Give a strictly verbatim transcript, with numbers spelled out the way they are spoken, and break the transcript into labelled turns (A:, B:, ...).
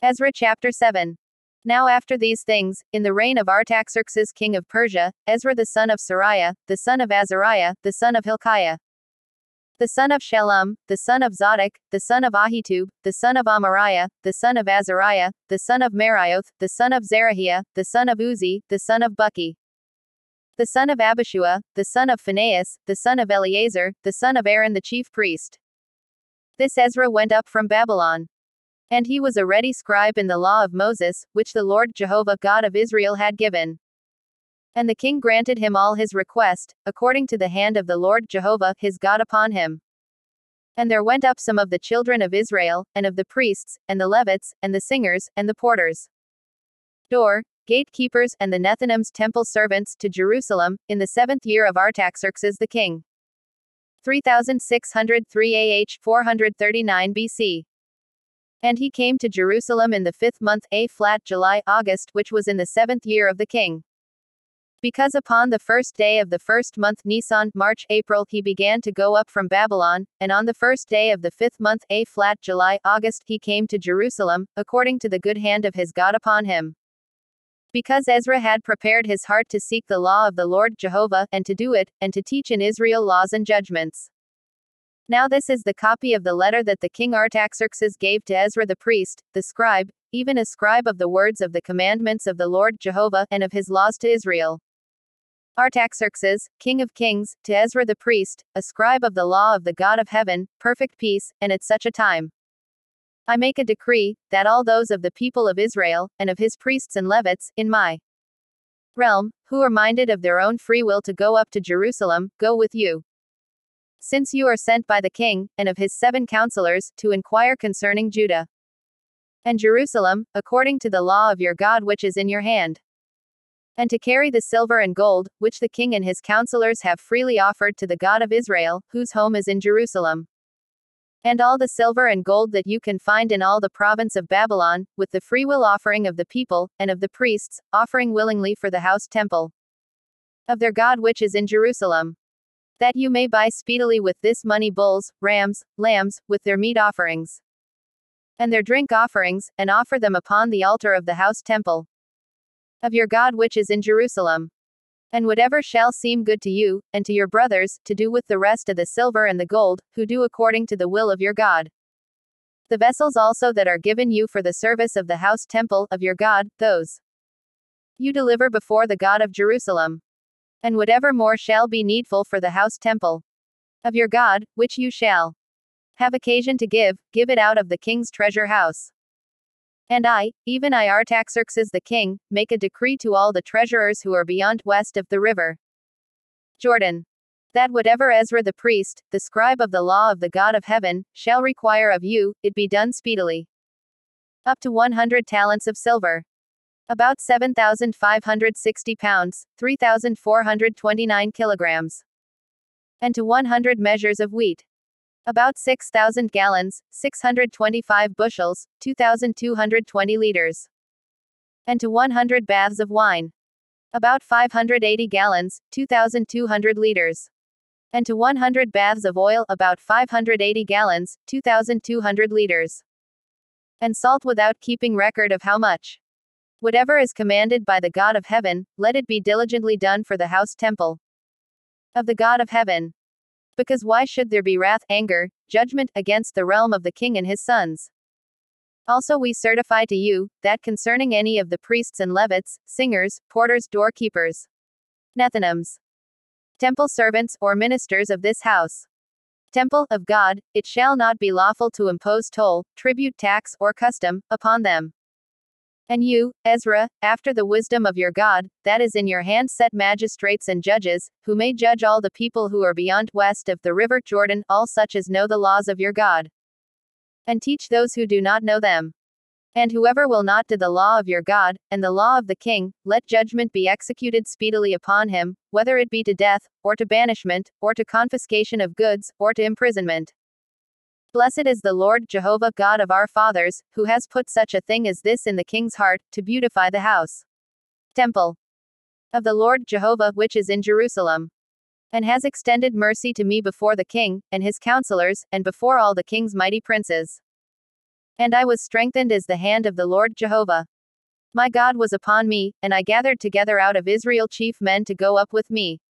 A: Ezra chapter seven. Now after these things, in the reign of Artaxerxes king of Persia, Ezra the son of Sariah, the son of Azariah, the son of Hilkiah, the son of Shallum, the son of Zadok, the son of Ahitub, the son of Amariah, the son of Azariah, the son of Marioth, the son of Zerahiah, the son of Uzi, the son of Buki, the son of Abishua, the son of Phinehas, the son of Eleazar, the son of Aaron the chief priest. This Ezra went up from Babylon. And he was a ready scribe in the law of Moses, which the Lord Jehovah God of Israel had given. And the king granted him all his request, according to the hand of the Lord Jehovah his God upon him. And there went up some of the children of Israel, and of the priests, and the Levites, and the singers, and the porters, door, gatekeepers, and the Nethanim's temple servants to Jerusalem, in the seventh year of Artaxerxes the king. three thousand six hundred three A H four hundred thirty-nine B C. And he came to Jerusalem in the fifth month, A flat July, August, which was in the seventh year of the king. Because upon the first day of the first month, Nisan, March, April, he began to go up from Babylon, and on the first day of the fifth month, A flat July, August, he came to Jerusalem, according to the good hand of his God upon him. Because Ezra had prepared his heart to seek the law of the Lord Jehovah, and to do it, and to teach in Israel laws and judgments. Now this is the copy of the letter that the king Artaxerxes gave to Ezra the priest, the scribe, even a scribe of the words of the commandments of the Lord Jehovah, and of his laws to Israel. Artaxerxes, king of kings, to Ezra the priest, a scribe of the law of the God of heaven, perfect peace, and at such a time. I make a decree, that all those of the people of Israel, and of his priests and Levites, in my realm, who are minded of their own free will to go up to Jerusalem, go with you. Since you are sent by the king, and of his seven counselors, to inquire concerning Judah and Jerusalem, according to the law of your God which is in your hand. And to carry the silver and gold, which the king and his counselors have freely offered to the God of Israel, whose home is in Jerusalem. And all the silver and gold that you can find in all the province of Babylon, with the freewill offering of the people, and of the priests, offering willingly for the house temple of their God which is in Jerusalem. That you may buy speedily with this money bulls, rams, lambs, with their meat offerings, and their drink offerings, and offer them upon the altar of the house temple of your God which is in Jerusalem. And whatever shall seem good to you, and to your brothers, to do with the rest of the silver and the gold, who do according to the will of your God. The vessels also that are given you for the service of the house temple of your God, those you deliver before the God of Jerusalem. And whatever more shall be needful for the house temple of your God, which you shall have occasion to give, give it out of the king's treasure house. And I, even I Artaxerxes the king, make a decree to all the treasurers who are beyond west of the river Jordan, that whatever Ezra the priest, the scribe of the law of the God of heaven, shall require of you, it be done speedily. Up to one hundred talents of silver. About seven thousand five hundred sixty pounds, three thousand four hundred twenty-nine kilograms. And to one hundred measures of wheat. About six thousand gallons, six hundred twenty-five bushels, two thousand two hundred twenty liters. And to one hundred baths of wine. About five hundred eighty gallons, two thousand two hundred liters. And to one hundred baths of oil, about five hundred eighty gallons, two thousand two hundred liters. And salt without keeping record of how much. Whatever is commanded by the God of heaven, let it be diligently done for the house temple of the God of heaven. Because why should there be wrath, anger, judgment, against the realm of the king and his sons? Also we certify to you, that concerning any of the priests and Levites, singers, porters, doorkeepers, Nethinims, temple servants, or ministers of this house, temple of God, it shall not be lawful to impose toll, tribute, tax, or custom, upon them. And you, Ezra, after the wisdom of your God, that is in your hand, set magistrates and judges, who may judge all the people who are beyond west of the river Jordan, all such as know the laws of your God. And teach those who do not know them. And whoever will not do the law of your God, and the law of the king, let judgment be executed speedily upon him, whether it be to death, or to banishment, or to confiscation of goods, or to imprisonment. Blessed is the Lord Jehovah God of our fathers, who has put such a thing as this in the king's heart, to beautify the house temple of the Lord Jehovah which is in Jerusalem. And has extended mercy to me before the king, and his counselors, and before all the king's mighty princes. And I was strengthened as the hand of the Lord Jehovah. My God was upon me, and I gathered together out of Israel chief men to go up with me.